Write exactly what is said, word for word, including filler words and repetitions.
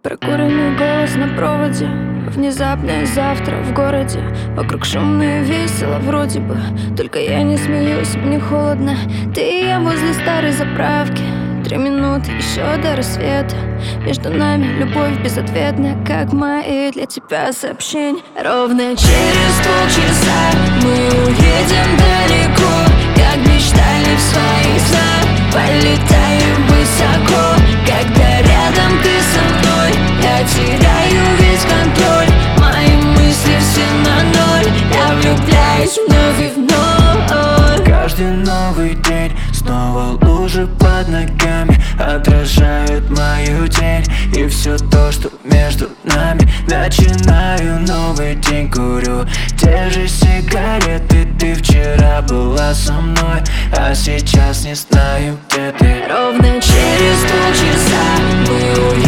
Прокуренный голос на проводе, внезапное завтра в городе. Вокруг шумно и весело вроде бы, только я не смеюсь, мне холодно. Ты и я возле старой заправки. Три минуты еще до рассвета. Между нами любовь безответная, как мои для тебя сообщения. Ровно через полчаса мы уедем далеко, как мечтали в своих снах. Полетаем высоко, когда рядом ты со мной. Я теряю весь контроль, мои мысли все на ноль. Я влюбляюсь вновь и вновь. Каждый новый день снова лужи под ногами отражают мою тень и все то, что между нами. Начинаю новый день, курю те же сигареты. Ты вчера была со мной, а сейчас не знаю, где ты. Ровно через полчаса мы уедем